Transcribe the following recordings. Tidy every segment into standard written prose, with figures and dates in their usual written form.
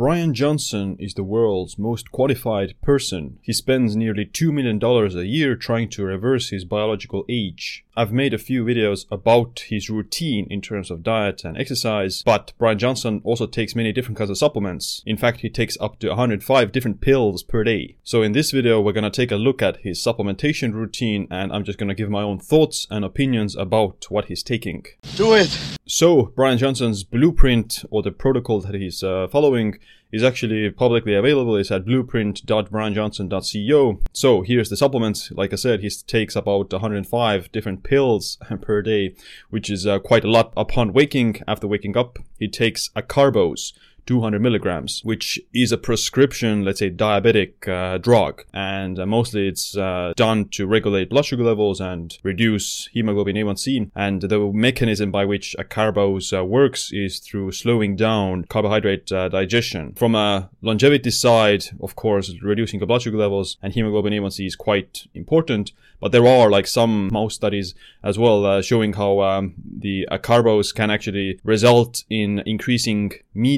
Bryan Johnson is the world's most qualified person. He spends nearly $2 million a year trying to reverse his biological age. I've made a few videos about his routine in terms of diet and exercise, but Bryan Johnson also takes many different kinds of supplements. In fact, he takes up to 105 different pills per day. So in this video, we're going to take a look at his supplementation routine, and I'm just going to give my own thoughts and opinions about what he's taking. Do it! So, Bryan Johnson's blueprint, or the protocol that he's following, is actually publicly available. It's at blueprint.bryanjohnson.co. So here's the supplements. Like I said, he takes about 105 different pills per day, which is quite a lot. Upon waking, after waking up, he takes acarbose, 200 milligrams, which is a prescription, let's say, diabetic drug. And mostly it's done to regulate blood sugar levels and reduce hemoglobin A1C. And the mechanism by which acarbose works is through slowing down carbohydrate digestion. From a longevity side, of course, reducing the blood sugar levels and hemoglobin A1C is quite important. But there are some mouse studies as well showing how the acarbose can actually result in increasing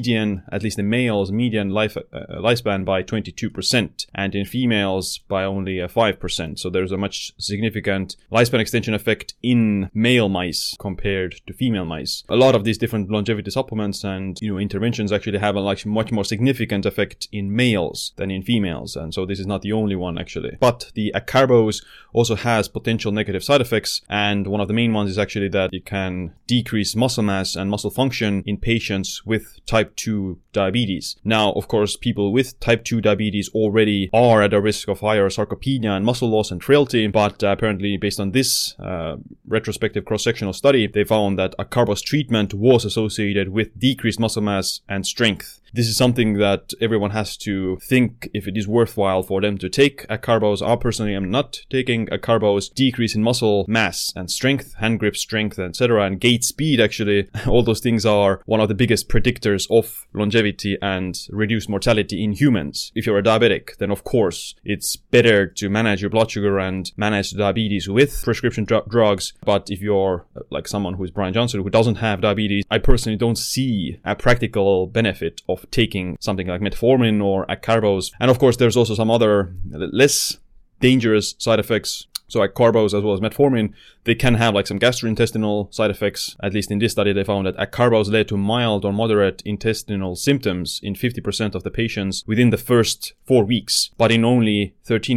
at least in males, median lifespan by 22%, and in females by only 5%. So there's a much significant lifespan extension effect in male mice compared to female mice. A lot of these different longevity supplements and interventions actually have a much more significant effect in males than in females, and so this is not the only one actually. But the acarbose also has potential negative side effects, and one of the main ones is actually that it can decrease muscle mass and muscle function in patients with type 2 diabetes. Now, of course, people with type 2 diabetes already are at a risk of higher sarcopenia and muscle loss and frailty, but apparently based on this retrospective cross-sectional study, they found that acarbose treatment was associated with decreased muscle mass and strength. This is something that everyone has to think if it is worthwhile for them to take acarbose. I personally am not taking acarbose. Decrease in muscle mass and strength, hand grip strength, etc., and gait speed, actually, all those things are one of the biggest predictors of longevity and reduced mortality in humans. If you're a diabetic, then of course it's better to manage your blood sugar and manage diabetes with prescription drugs. But if you're like someone who is Bryan Johnson who doesn't have diabetes, I personally don't see a practical benefit of taking something like metformin or acarbose. And of course there's also some other less dangerous side effects. So acarbose as well as metformin, they can have some gastrointestinal side effects. At least in this study, they found that acarbose led to mild or moderate intestinal symptoms in 50% of the patients within the first 4 weeks, but in only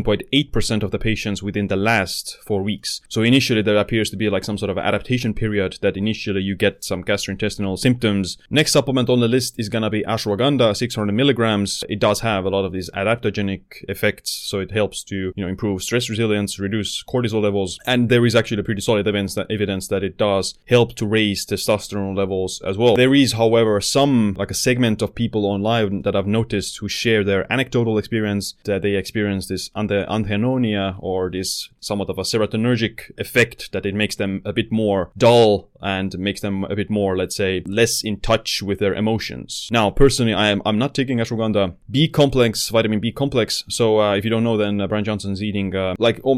13.8% of the patients within the last 4 weeks. So initially there appears to be some sort of adaptation period that initially you get some gastrointestinal symptoms. Next supplement on the list is gonna be ashwagandha, 600 milligrams. It does have a lot of these adaptogenic effects, so it helps to improve stress resilience, reduce cortisol levels, and there is actually pretty solid evidence that it does help to raise testosterone levels as well. There is, however, a segment of people online that I've noticed who share their anecdotal experience that they experience this anhedonia, or this somewhat of a serotonergic effect, that it makes them a bit more dull and makes them a bit more, let's say, less in touch with their emotions. Now, personally, I'm not taking ashwagandha. Vitamin B complex. So if you don't know, then Bryan Johnson's eating a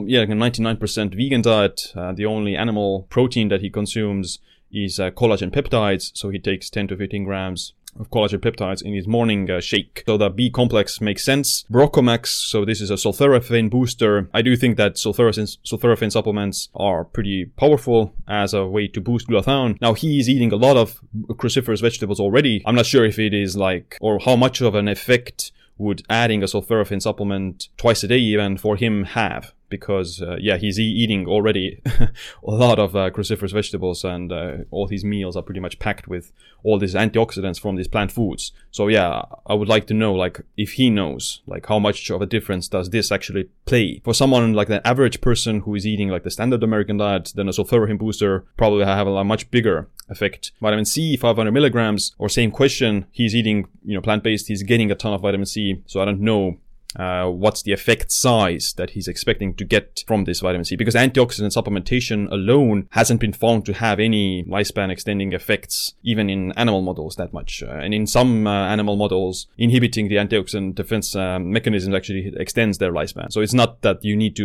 99% vegan diet. The only animal protein that he consumes is collagen peptides. So he takes 10 to 15 grams of collagen peptides in his morning shake. So the B complex makes sense. Brocomax, so this is a sulforaphane booster. I do think that sulforaphane supplements are pretty powerful as a way to boost glutathione. Now, he is eating a lot of cruciferous vegetables already. I'm not sure if it is or how much of an effect would adding a sulforaphane supplement twice a day even for him have. Because, he's eating already a lot of cruciferous vegetables, and all his meals are pretty much packed with all these antioxidants from these plant foods. So, I would like to know, if he knows, how much of a difference does this actually play? For someone like the average person who is eating the standard American diet, then a sulforaphane booster probably have a much bigger effect. Vitamin C, 500 milligrams, or same question, he's eating, plant-based, he's getting a ton of vitamin C, so I don't know what's the effect size that he's expecting to get from this vitamin C, because antioxidant supplementation alone hasn't been found to have any lifespan extending effects even in animal models that much, and in some animal models inhibiting the antioxidant defense mechanism actually extends their lifespan. So it's not that you need to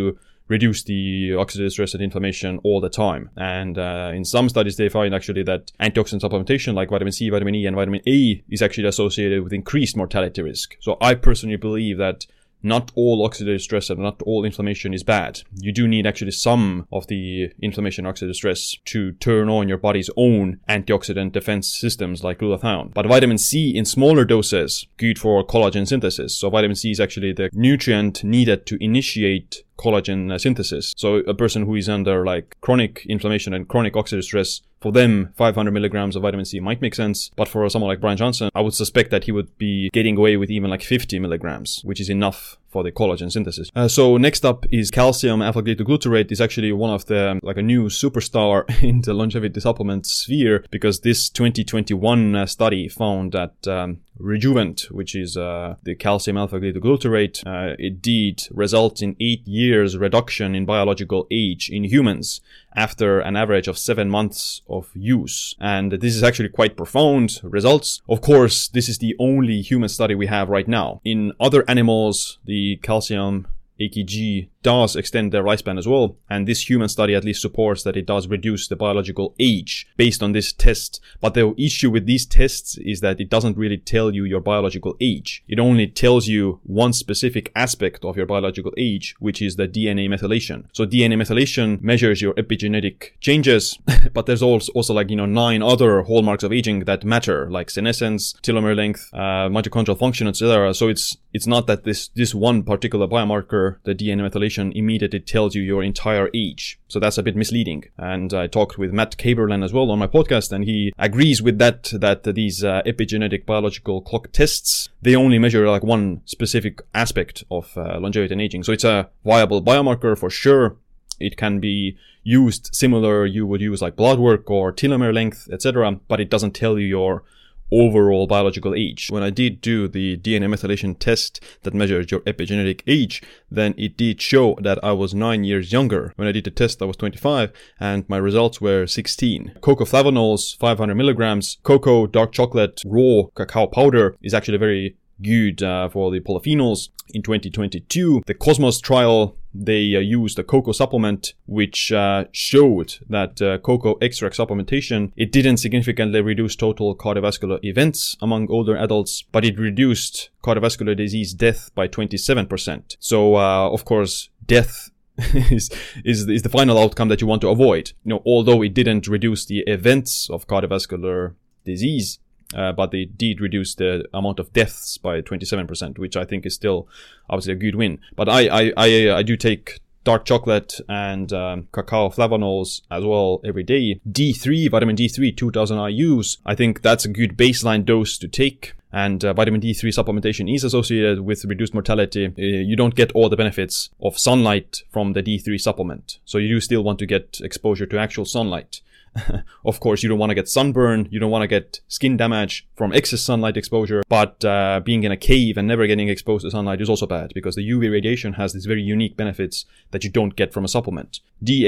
reduce the oxidative stress and inflammation all the time. And in some studies, they find actually that antioxidant supplementation like vitamin C, vitamin E, and vitamin A is actually associated with increased mortality risk. So I personally believe that not all oxidative stress and not all inflammation is bad. You do need actually some of the inflammation and oxidative stress to turn on your body's own antioxidant defense systems like glutathione. But vitamin C in smaller doses, good for collagen synthesis. So vitamin C is actually the nutrient needed to initiate collagen synthesis. So a person who is under like chronic inflammation and chronic oxidative stress, for them 500 milligrams of vitamin C might make sense. But for someone like Brian Johnson, I would suspect that he would be getting away with even like 50 milligrams, which is enough for the collagen synthesis. So next up is calcium alpha-ketoglutarate. Is actually one of the like a new superstar in the longevity supplement sphere, because this 2021 study found that Rejuvent, which is the calcium alpha-ketoglutarate, it did result in 8 years reduction in biological age in humans after an average of 7 months of use. And this is actually quite profound results. Of course, this is the only human study we have right now. In other animals, the calcium AKG does extend their lifespan as well, and this human study at least supports that it does reduce the biological age based on this test. But the issue with these tests is that it doesn't really tell you your biological age. It only tells you one specific aspect of your biological age, which is the DNA methylation. So DNA methylation measures your epigenetic changes, but there's also like 9 other hallmarks of aging that matter, like senescence, telomere length, mitochondrial function, etc. So it's not that this one particular biomarker, the DNA methylation, immediately tells you your entire age. So that's a bit misleading. And I talked with Matt Kaberlen as well on my podcast, and he agrees with that these epigenetic biological clock tests, they only measure like one specific aspect of longevity and aging. So it's a viable biomarker for sure. It can be used similar you would use like blood work or telomere length, etc., but it doesn't tell you your overall biological age. When I did do the DNA methylation test that measures your epigenetic age, then it did show that I was 9 years younger. When I did the test, I was 25 and my results were 16. Cocoa flavanols, 500 milligrams, cocoa, dark chocolate, raw cacao powder is actually very good for the polyphenols. In 2022, the Cosmos trial, they used a cocoa supplement which showed that cocoa extract supplementation, it didn't significantly reduce total cardiovascular events among older adults, but it reduced cardiovascular disease death by 27%. So of course, death is the final outcome that you want to avoid. Although it didn't reduce the events of cardiovascular disease, but they did reduce the amount of deaths by 27%, which I think is still obviously a good win. But I do take dark chocolate and cacao flavanols as well every day. D3, vitamin D3, 2000 IUs. I think that's a good baseline dose to take. And vitamin D3 supplementation is associated with reduced mortality. You don't get all the benefits of sunlight from the D3 supplement. So you do still want to get exposure to actual sunlight. Of course, you don't want to get sunburn, you don't want to get skin damage from excess sunlight exposure, but being in a cave and never getting exposed to sunlight is also bad, because the UV radiation has these very unique benefits that you don't get from a supplement.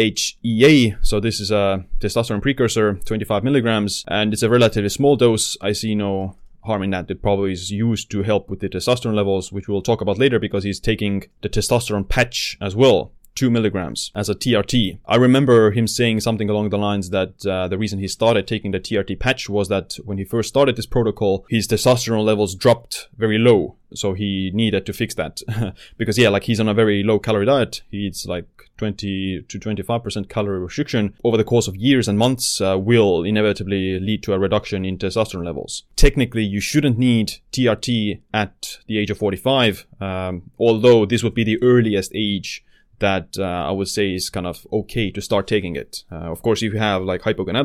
DHEA, so this is a testosterone precursor, 25 milligrams, and it's a relatively small dose. I see no harm in that. It probably is used to help with the testosterone levels, which we'll talk about later, because he's taking the testosterone patch as well. 2 milligrams as a TRT. I remember him saying something along the lines that the reason he started taking the TRT patch was that when he first started this protocol, his testosterone levels dropped very low. So he needed to fix that because he's on a very low calorie diet. He eats like 20 to 25% calorie restriction over the course of years and months will inevitably lead to a reduction in testosterone levels. Technically, you shouldn't need TRT at the age of 45, although this would be the earliest age that I would say is kind of okay to start taking it. Of course, if you have like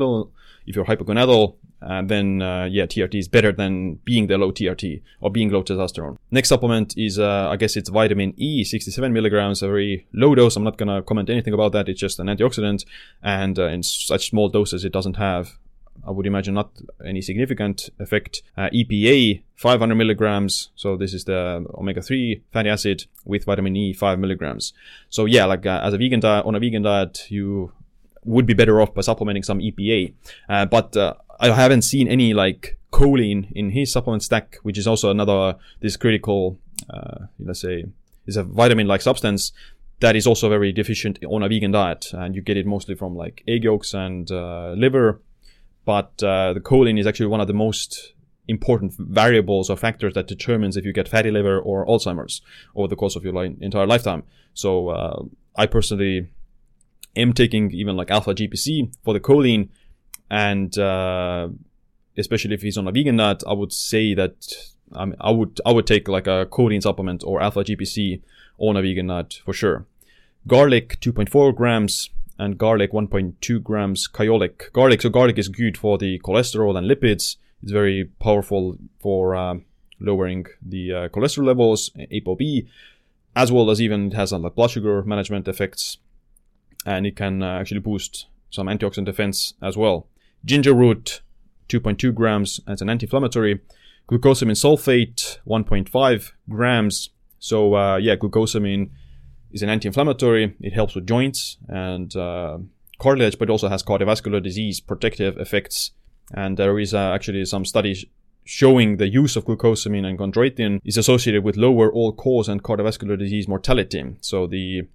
if you're hypogonadal, then TRT is better than being the low TRT or being low testosterone. Next supplement is, I guess it's vitamin E, 67 milligrams, a very low dose. I'm not going to comment anything about that. It's just an antioxidant. And in such small doses, it doesn't have, I would imagine, not any significant effect. EPA, 500 milligrams. So this is the omega-3 fatty acid with vitamin E, 5 milligrams. So as a vegan diet, on a vegan diet, you would be better off by supplementing some EPA. But I haven't seen any like choline in his supplement stack, which is also another, this critical, let's say, is a vitamin-like substance that is also very deficient on a vegan diet, and you get it mostly from like egg yolks and liver. But the choline is actually one of the most important variables or factors that determines if you get fatty liver or Alzheimer's over the course of your entire lifetime. So I personally am taking even like alpha GPC for the choline, and especially if he's on a vegan diet, I would say that I would take like a choline supplement or alpha GPC on a vegan diet for sure. Garlic 2.4 grams and garlic 1.2 grams kyolic. Garlic is good for the cholesterol and lipids. It's very powerful for lowering the cholesterol levels, ApoB, as well as even it has like blood sugar management effects, and it can actually boost some antioxidant defense as well. Ginger root 2.2 grams as an anti-inflammatory. Glucosamine sulfate 1.5 grams. So glucosamine is an anti-inflammatory. It helps with joints and cartilage, but also has cardiovascular disease protective effects. And there is actually some studies showing the use of glucosamine and chondroitin is associated with lower all-cause and cardiovascular disease mortality. So the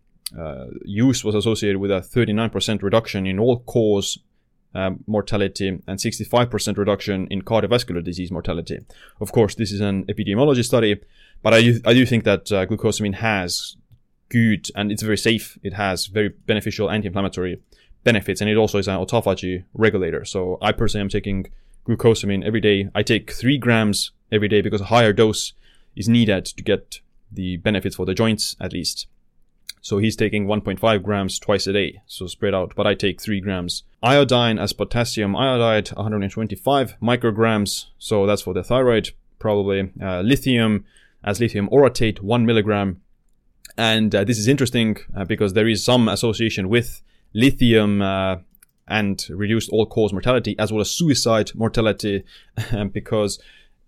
use was associated with a 39% reduction in all-cause mortality and 65% reduction in cardiovascular disease mortality. Of course, this is an epidemiology study, but I do think that glucosamine has good, and it's very safe. It has very beneficial anti-inflammatory benefits, and it also is an autophagy regulator. So I personally am taking glucosamine every day. I take 3 grams every day because a higher dose is needed to get the benefits for the joints at least. So he's taking 1.5 grams twice a day, so spread out, but I take 3 grams. Iodine as potassium iodide, 125 micrograms, so that's for the thyroid probably. Lithium as lithium orotate, 1 milligram. And this is interesting because there is some association with lithium and reduced all-cause mortality as well as suicide mortality, because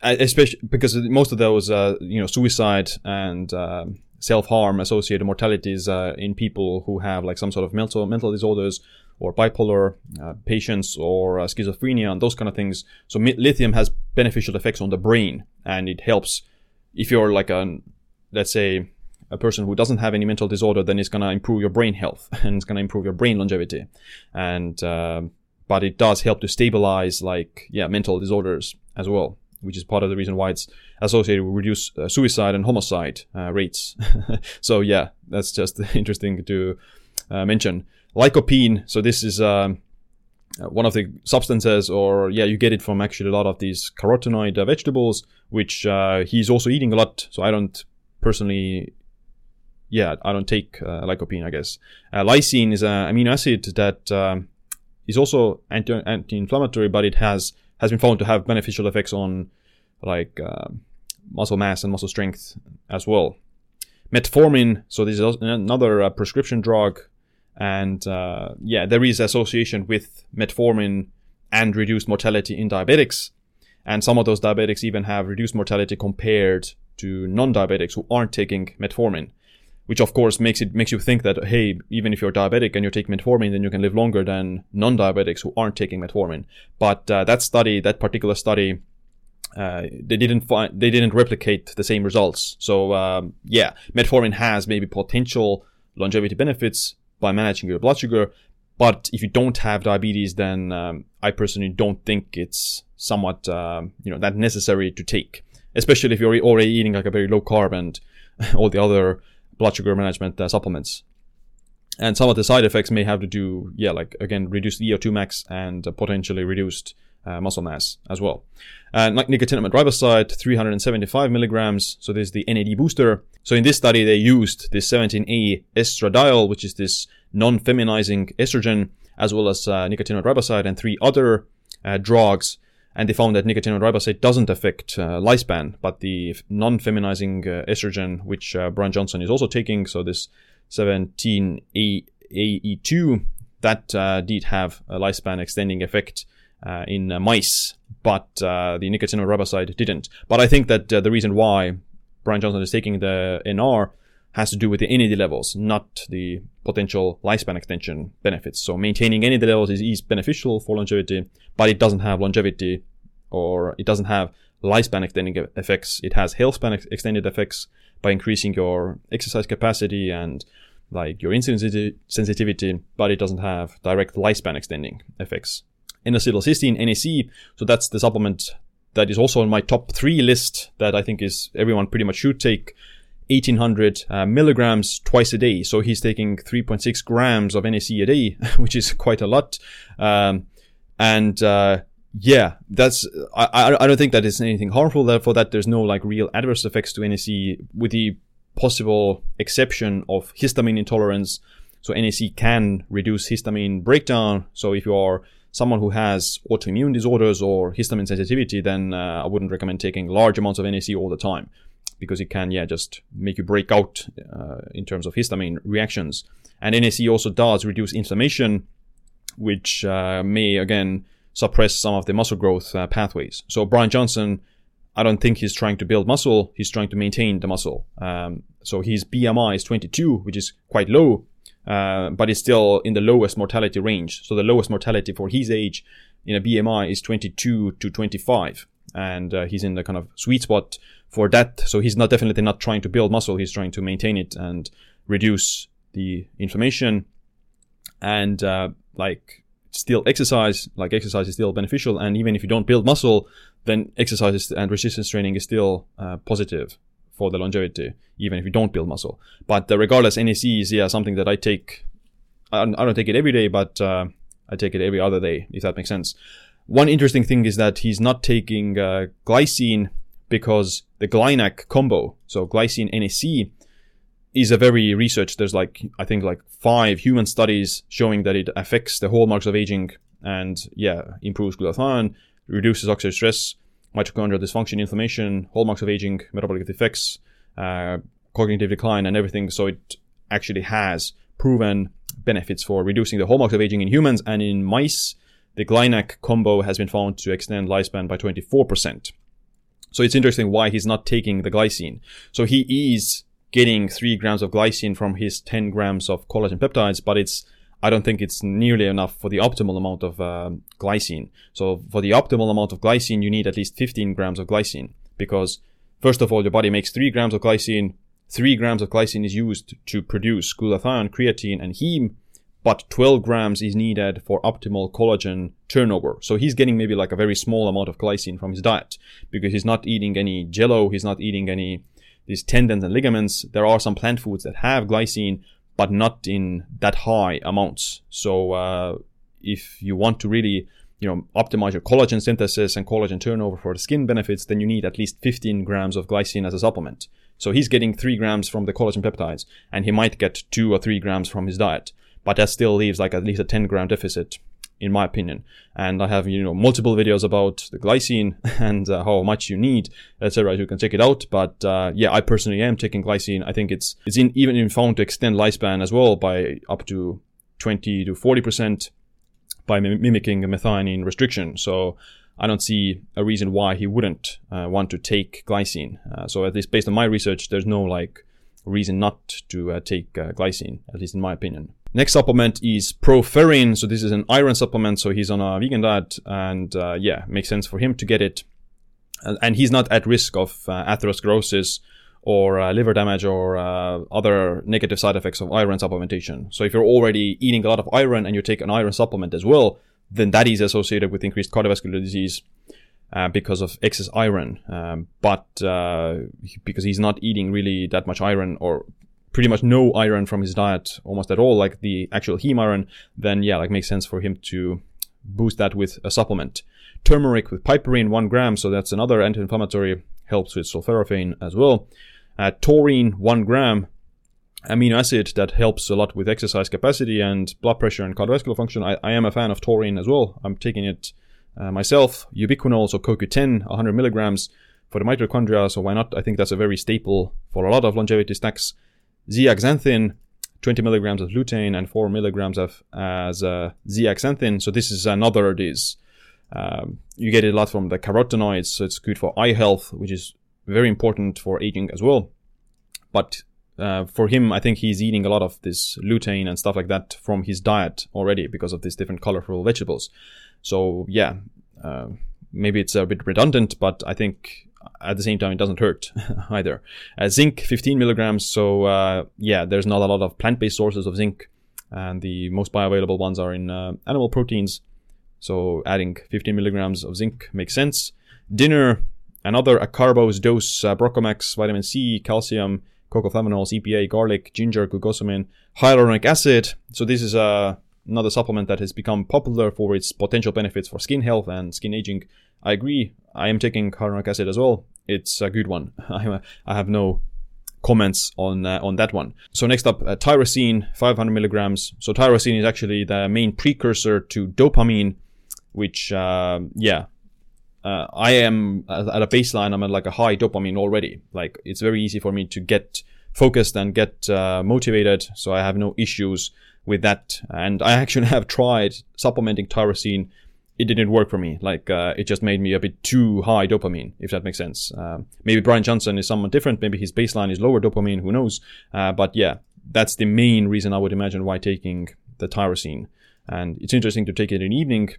most of those suicide and self-harm associated mortalities in people who have like some sort of mental disorders or bipolar patients or schizophrenia and those kind of things. So lithium has beneficial effects on the brain, and it helps if you're like let's say a person who doesn't have any mental disorder, then it's going to improve your brain health and it's going to improve your brain longevity. And but it does help to stabilize mental disorders as well, which is part of the reason why it's associated with reduced suicide and homicide rates. So yeah, that's just interesting to mention. Lycopene, so this is one of the substances, you get it from actually a lot of these carotenoid vegetables, which he's also eating a lot. So I don't personally, I don't take lycopene, I guess. Lysine is an amino acid that is also anti-inflammatory, but it has been found to have beneficial effects on muscle mass and muscle strength as well. Metformin, so this is another prescription drug, and there is association with metformin and reduced mortality in diabetics, and some of those diabetics even have reduced mortality compared to non-diabetics who aren't taking metformin, which of course makes you think that, hey, even if you're diabetic and you take metformin, then you can live longer than non-diabetics who aren't taking metformin. But that particular study, they didn't replicate the same results. So metformin has maybe potential longevity benefits by managing your blood sugar, but if you don't have diabetes, then I personally don't think it's somewhat that necessary to take, especially if you're already eating like a very low carb and all the other blood sugar management supplements. And some of the side effects may have to do, reduced VO2 max and potentially reduced muscle mass as well. Nicotinamide riboside, 375 milligrams. So this is the NAD booster. So in this study, they used this 17A estradiol, which is this non-feminizing estrogen, as well as nicotinamide riboside and 3 other drugs. And they found that nicotinamide riboside doesn't affect lifespan, but the non-feminizing estrogen, which Brian Johnson is also taking, so this 17AE2, that did have a lifespan extending effect in mice, but the nicotinamide riboside didn't. But I think that the reason why Brian Johnson is taking the NR has to do with the NAD levels, not the potential lifespan extension benefits. So maintaining NAD levels is beneficial for longevity, but it doesn't have longevity, or it doesn't have lifespan extending effects. It has health span extended effects by increasing your exercise capacity and like your insulin sensitivity, but it doesn't have direct lifespan extending effects. N-acetylcysteine, NAC, so that's the supplement that is also on my top 3 list that I think is everyone pretty much should take. 1800 milligrams twice a day. So he's taking 3.6 grams of NAC a day, which is quite a lot. Yeah, that's, I don't think that is anything harmful. Therefore, that there's no like real adverse effects to NAC, with the possible exception of histamine intolerance. So NAC can reduce histamine breakdown. So if you are someone who has autoimmune disorders or histamine sensitivity, then I wouldn't recommend taking large amounts of NAC all the time, because it can, just make you break out in terms of histamine reactions. And NAC also does reduce inflammation, which may, again, suppress some of the muscle growth pathways. So Brian Johnson, I don't think he's trying to build muscle. He's trying to maintain the muscle. So his BMI is 22, which is quite low, but it's still in the lowest mortality range. So the lowest mortality for his age in a BMI is 22 to 25. And he's in the kind of sweet spot for that. So he's definitely not trying to build muscle. He's trying to maintain it and reduce the inflammation. And still exercise. Like, exercise is still beneficial. And even if you don't build muscle, then exercise and resistance training is still positive for the longevity, even if you don't build muscle. But regardless, NAC is something that I take. I don't take it every day, but I take it every other day, if that makes sense. One interesting thing is that he's not taking glycine, because the GlyNAC combo, so glycine NAC, is a very researched. There's I think 5 human studies showing that it affects the hallmarks of aging and improves glutathione, reduces oxidative stress, mitochondrial dysfunction, inflammation, hallmarks of aging, metabolic effects, cognitive decline, and everything. So it actually has proven benefits for reducing the hallmarks of aging in humans, and in mice, the GlyNAC combo has been found to extend lifespan by 24%. So it's interesting why he's not taking the glycine. So he is getting 3 grams of glycine from his 10 grams of collagen peptides, but I don't think it's nearly enough for the optimal amount of glycine. So for the optimal amount of glycine, you need at least 15 grams of glycine, because first of all, your body makes 3 grams of glycine. 3 grams of glycine is used to produce glutathione, creatine, and heme, but 12 grams is needed for optimal collagen turnover. So he's getting maybe a very small amount of glycine from his diet, because he's not eating any jello, he's not eating any these tendons and ligaments. There are some plant foods that have glycine, but not in that high amounts. So if you want to really optimize your collagen synthesis and collagen turnover for the skin benefits, then you need at least 15 grams of glycine as a supplement. So he's getting 3 grams from the collagen peptides, and he might get 2 or 3 grams from his diet. But that still leaves at least a 10 gram deficit, in my opinion. And I have, multiple videos about the glycine and how much you need, etc. You can check it out. But I personally am taking glycine. I think it's even found to extend lifespan as well by up to 20 to 40% by mimicking a methionine restriction. So I don't see a reason why he wouldn't want to take glycine. So at least based on my research, there's no reason not to take glycine, at least in my opinion. Next supplement is Proferrin. So this is an iron supplement. So he's on a vegan diet, and makes sense for him to get it. And he's not at risk of atherosclerosis or liver damage or other negative side effects of iron supplementation. So if you're already eating a lot of iron and you take an iron supplement as well, then that is associated with increased cardiovascular disease because of excess iron. But because he's not eating really that much iron, or pretty much no iron from his diet, almost at all, like the actual heme iron, then makes sense for him to boost that with a supplement. Turmeric with piperine, 1 gram, so that's another anti-inflammatory, helps with sulforaphane as well. Taurine, 1 gram, amino acid that helps a lot with exercise capacity and blood pressure and cardiovascular function. I am a fan of taurine as well. I'm taking it myself. Ubiquinol, so CoQ10, 100 milligrams for the mitochondria, so why not? I think that's a very staple for a lot of longevity snacks. Zeaxanthin, 20 milligrams of lutein and 4 milligrams as zeaxanthin. So this is another you get it a lot from the carotenoids, so it's good for eye health, which is very important for aging as well. But for him, I think he's eating a lot of this lutein and stuff like that from his diet already because of these different colorful vegetables. So maybe it's a bit redundant, but I think at the same time, it doesn't hurt either. Zinc, 15 milligrams. So there's not a lot of plant-based sources of zinc, and the most bioavailable ones are in animal proteins. So adding 15 milligrams of zinc makes sense. Dinner, another acarbose dose, Brocomax, vitamin C, calcium, cocoa flavanols, EPA, garlic, ginger, glucosamine, hyaluronic acid. So this is another supplement that has become popular for its potential benefits for skin health and skin aging. I agree. I am taking hyaluronic acid as well. It's a good one. I have no comments on that one. So next up, tyrosine, 500 milligrams. So tyrosine is actually the main precursor to dopamine, which, I am at a baseline. I'm at like a high dopamine already. Like, it's very easy for me to get focused and get motivated. So I have no issues with that. And I actually have tried supplementing tyrosine. It didn't work for me. Like, it just made me a bit too high dopamine, if that makes sense. Maybe Brian Johnson is somewhat different. Maybe his baseline is lower dopamine. Who knows? But yeah, that's the main reason I would imagine why taking the tyrosine. And it's interesting to take it in the evening.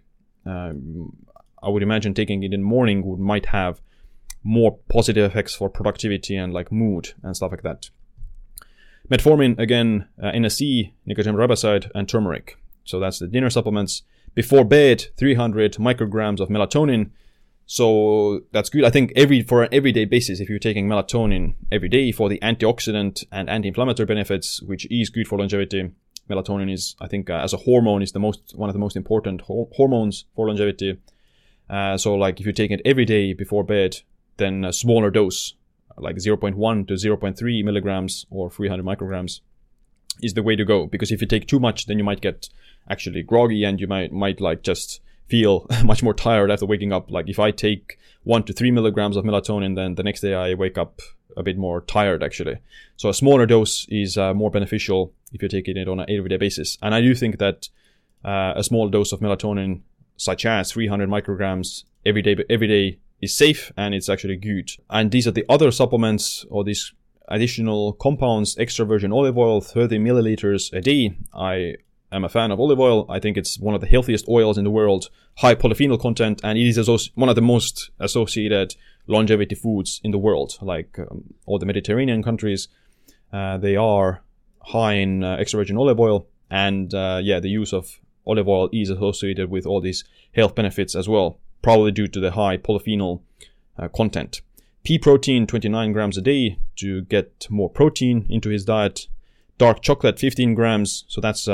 I would imagine taking it in the morning might have more positive effects for productivity and like mood and stuff like that. Metformin, again, NSC, nicotinamide riboside, and turmeric. So that's the dinner supplements. Before bed, 300 micrograms of melatonin. So that's good. I think for an everyday basis, if you're taking melatonin every day for the antioxidant and anti-inflammatory benefits, which is good for longevity, melatonin is, I think, as a hormone, is one of the most important hormones for longevity. So like if you take it every day before bed, then a smaller dose, like 0.1 to 0.3 milligrams or 300 micrograms is the way to go. Because if you take too much, then you might get actually groggy and you might like just feel much more tired after waking up. Like if I take 1 to 3 milligrams of melatonin, then the next day I wake up a bit more tired actually. So a smaller dose is more beneficial if you're taking it on an everyday basis. And I do think that a small dose of melatonin, such as 300 micrograms every day is safe, and it's actually good. And these are the other supplements or these additional compounds. Extra virgin olive oil, 30 milliliters a day. I am a fan of olive oil. I think it's one of the healthiest oils in the world. High polyphenol content, and it is one of the most associated longevity foods in the world. Like all the Mediterranean countries, they are high in extra virgin olive oil, and the use of olive oil is associated with all these health benefits as well, probably due to the high polyphenol content. Pea protein, 29 grams a day to get more protein into his diet. Dark chocolate, 15 grams. So that's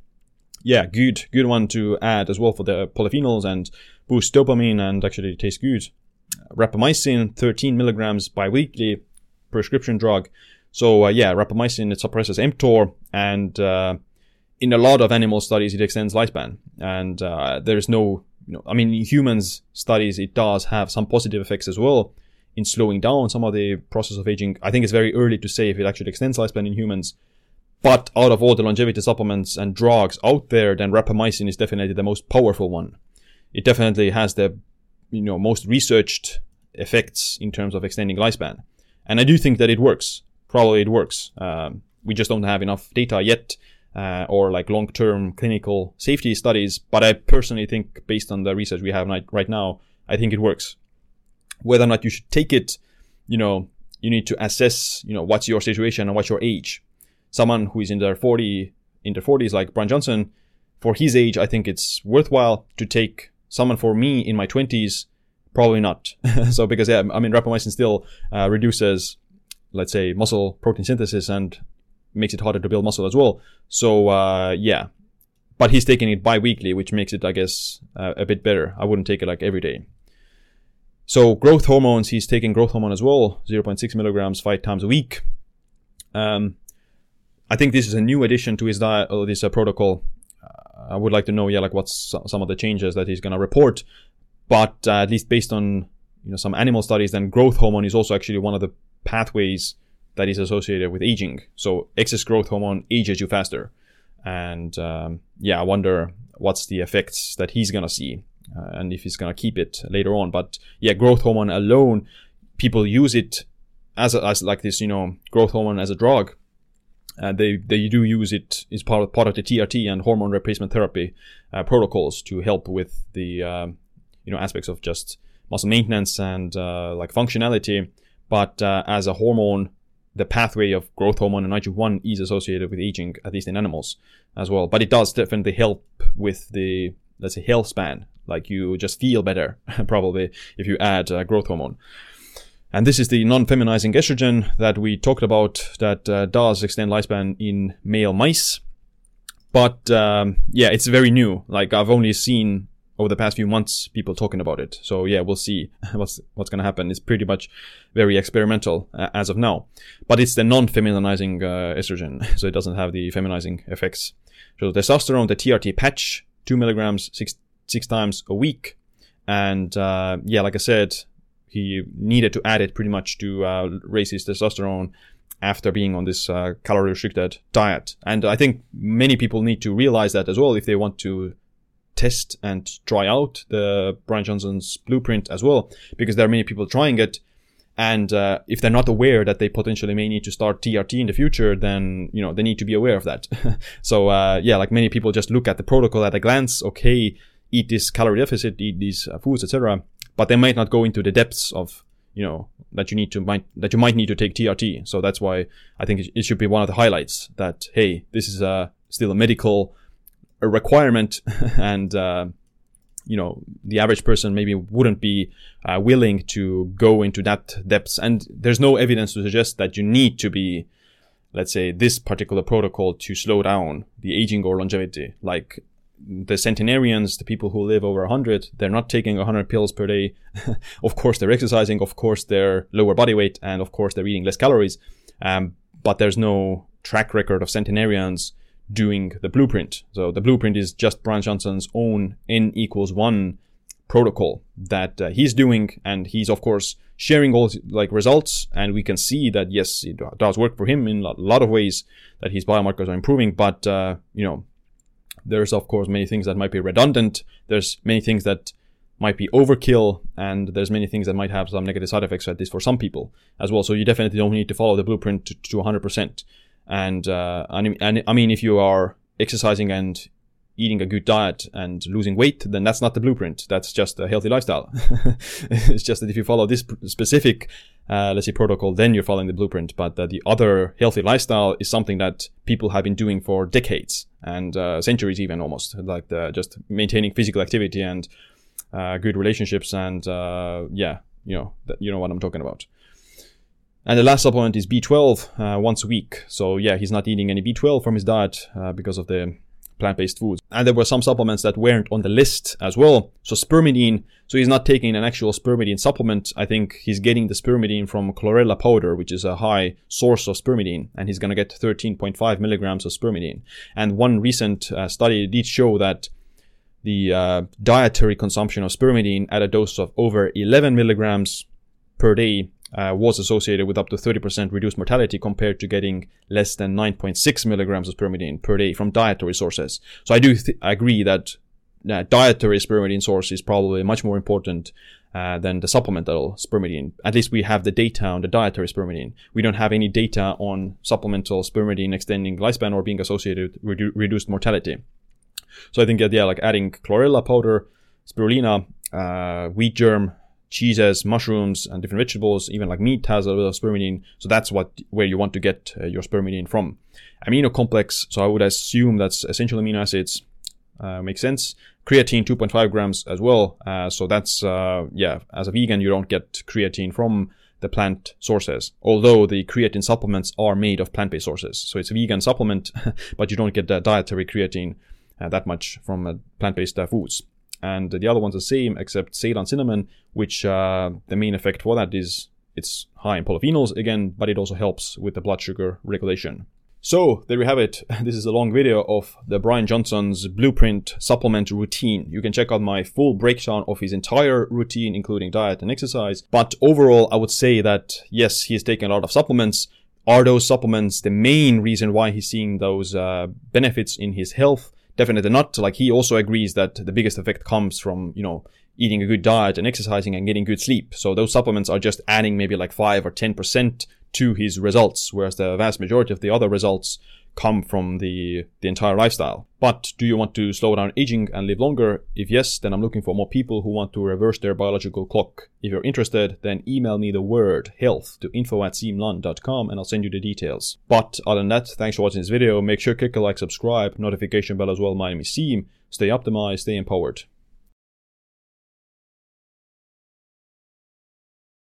good one to add as well for the polyphenols and boost dopamine, and actually tastes good. Rapamycin, 13 milligrams bi-weekly, prescription drug. So rapamycin, it suppresses mTOR, and in a lot of animal studies it extends lifespan. And there's no, in humans studies it does have some positive effects as well in slowing down some of the process of aging. I think it's very early to say if it actually extends lifespan in humans. But out of all the longevity supplements and drugs out there, then rapamycin is definitely the most powerful one. It definitely has the most researched effects in terms of extending lifespan. And I do think that it works. Probably it works. We just don't have enough data yet, or like long-term clinical safety studies. But I personally think, based on the research we have right now, I think it works. Whether or not you should take it, you need to assess, what's your situation and what's your age. Someone who is in their 40s, like Brian Johnson, for his age, I think it's worthwhile to take. Someone for me in my 20s, probably not. So because, rapamycin still reduces, let's say, muscle protein synthesis and makes it harder to build muscle as well. So, but he's taking it bi-weekly, which makes it, I guess, a bit better. I wouldn't take it like every day. So growth hormones, he's taking growth hormone as well, 0.6 milligrams 5 times a week. I think this is a new addition to his diet, or this protocol. I would like to know, what's some of the changes that he's going to report. But at least based on, some animal studies, then growth hormone is also actually one of the pathways that is associated with aging. So excess growth hormone ages you faster. And I wonder what's the effects that he's going to see, and if he's going to keep it later on. But growth hormone alone, people use it as like this, growth hormone as a drug. They do use it as part of the TRT and hormone replacement therapy protocols to help with the aspects of just muscle maintenance and like functionality, but as a hormone, the pathway of growth hormone and IGF-1 is associated with aging, at least in animals as well. But it does definitely help with the, let's say, health span. Like you just feel better probably if you add growth hormone. And this is the non-feminizing estrogen that we talked about that does extend lifespan in male mice. But yeah, it's very new. Like I've only seen over the past few months people talking about it. So yeah, we'll see what's going to happen. It's pretty much very experimental as of now. But it's the non-feminizing estrogen, so it doesn't have the feminizing effects. So testosterone, the TRT patch, 2 milligrams, six times a week. And yeah, like I said, he needed to add it pretty much to raise his testosterone after being on this calorie restricted diet. And I think many people need to realize that as well if they want to test and try out the Brian Johnson's blueprint as well, because there are many people trying it. And if they're not aware that they potentially may need to start TRT in the future, then, you know, they need to be aware of that. So yeah, like many people just look at the protocol at a glance. Okay, eat this calorie deficit, eat these foods, etc. But they might not go into the depths of, you know, that you might need to take TRT. So that's why I think it should be one of the highlights that, hey, this is still a medical requirement, and you know, the average person maybe wouldn't be willing to go into that depths. And there's no evidence to suggest that you need to be, let's say, this particular protocol to slow down the aging or longevity. Like the centenarians, the people who live over 100, they're not taking 100 pills per day. Of course, they're exercising. Of course, they're lower body weight. And of course, they're eating less calories. But there's no track record of centenarians doing the blueprint. So the blueprint is just Brian Johnson's own N=1 protocol that he's doing. And he's, of course, sharing all like results. And we can see that, yes, it does work for him in a lot of ways, that his biomarkers are improving. But, you know, there's, of course, many things that might be redundant. There's many things that might be overkill, and there's many things that might have some negative side effects, at least for some people as well. So you definitely don't need to follow the blueprint to 100%. And I mean, if you are exercising and eating a good diet and losing weight, then that's not the blueprint. That's just a healthy lifestyle. It's just that if you follow this specific, let's say, protocol, then you're following the blueprint. But the other healthy lifestyle is something that people have been doing for decades and centuries even almost, like just maintaining physical activity and good relationships. And yeah, you know what I'm talking about. And the last supplement is B12 once a week. So yeah, he's not eating any B12 from his diet because of the plant-based foods. And there were some supplements that weren't on the list as well. So spermidine, so he's not taking an actual spermidine supplement. I think he's getting the spermidine from chlorella powder, which is a high source of spermidine. And he's going to get 13.5 milligrams of spermidine. And one recent study did show that the dietary consumption of spermidine at a dose of over 11 milligrams per day was associated with up to 30% reduced mortality compared to getting less than 9.6 milligrams of spermidine per day from dietary sources. So I do agree that dietary spermidine source is probably much more important than the supplemental spermidine. At least we have the data on the dietary spermidine. We don't have any data on supplemental spermidine extending lifespan or being associated with reduced mortality. So I think that, yeah, like adding chlorella powder, spirulina, wheat germ, cheeses, mushrooms, and different vegetables, even like meat has a little spermidine. So that's where you want to get your spermidine from. Amino complex, so I would assume that's essential amino acids. Makes sense. Creatine, 2.5 grams as well. So that's, yeah, as a vegan, you don't get creatine from the plant sources, although the creatine supplements are made of plant-based sources. So it's a vegan supplement, but you don't get the dietary creatine that much from plant-based foods. And the other one's the same, except Ceylon cinnamon, which the main effect for that is it's high in polyphenols again, but it also helps with the blood sugar regulation. So there we have it. This is a long video of the Brian Johnson's blueprint supplement routine. You can check out my full breakdown of his entire routine, including diet and exercise. But overall, I would say that yes, he's taking a lot of supplements. Are those supplements the main reason why he's seeing those benefits in his health? Definitely not. Like, he also agrees that the biggest effect comes from, you know, eating a good diet and exercising and getting good sleep. So those supplements are just adding maybe like 5 or 10% to his results, whereas the vast majority of the other results come from the entire lifestyle. But do you want to slow down aging and live longer? If yes, then I'm looking for more people who want to reverse their biological clock. If you're interested, then email me the word health to info@siimlund.com and I'll send you the details. But other than that, thanks for watching this video. Make sure to click a like, subscribe, notification bell as well. My name is Siim. Stay optimized, stay empowered.